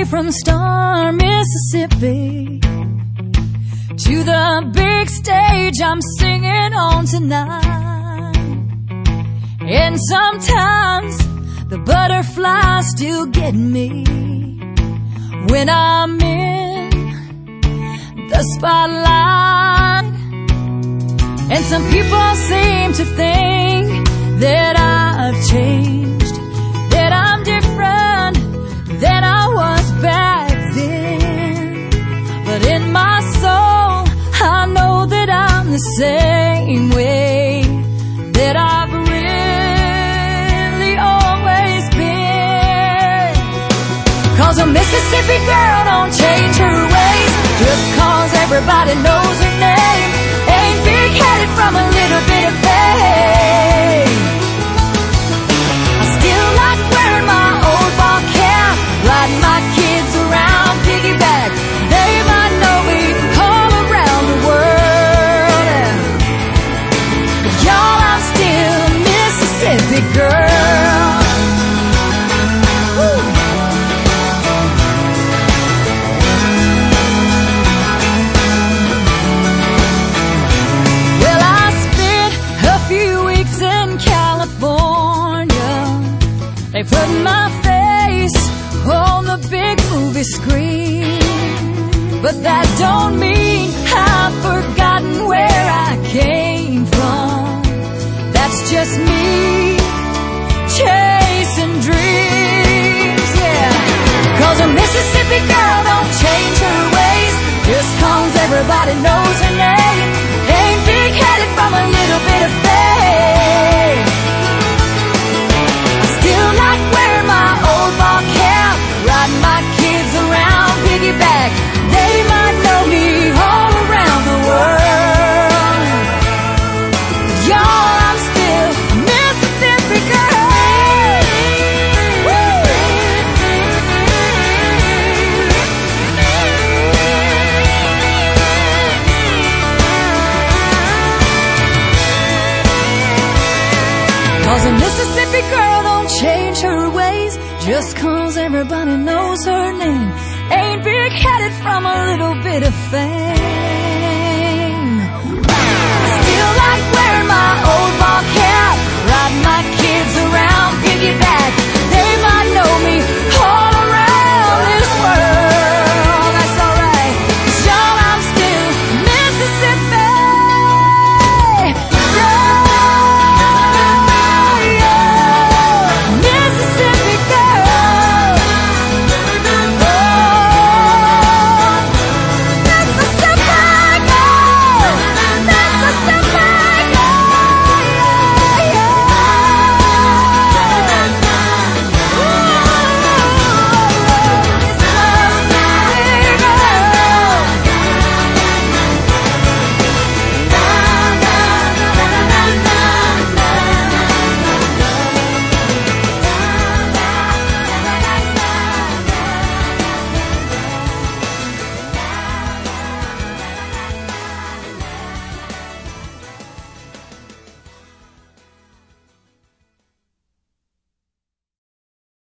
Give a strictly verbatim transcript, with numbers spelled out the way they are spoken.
from Star, Mississippi, to the big stage I'm singing on tonight. And sometimes the butterflies still get me when I'm in the spotlight. And some people seem to think that I've changed, that I'm different than I was back then. But in my soul, I know that I'm the same way that I've really always been. 'Cause a Mississippi girl don't change her ways just 'cause everybody knows her name. Ain't big-headed from a little bit of fame. I still like wearing my old ball cap, riding my kids around piggyback. They might know me all around the world, but y'all, I'm still a Mississippi girl. Woo. Well, I spent a few weeks in California. They put my face on the big movie screen, but that don't mean I've forgotten where I came from. That's just me chasing dreams, yeah. 'Cause a Mississippi girl don't change her ways just 'cause everybody knows her name. Ain't big-headed from a little bit of fame. I still like wearing my old ball cap, riding my kids around piggyback. They might know me all around the world, but y'all, I'm still Mississippi girl. Woo! 'Cause a Mississippi girl don't change her ways just 'cause everybody knows her name. Ain't big-headed from a little bit of fame.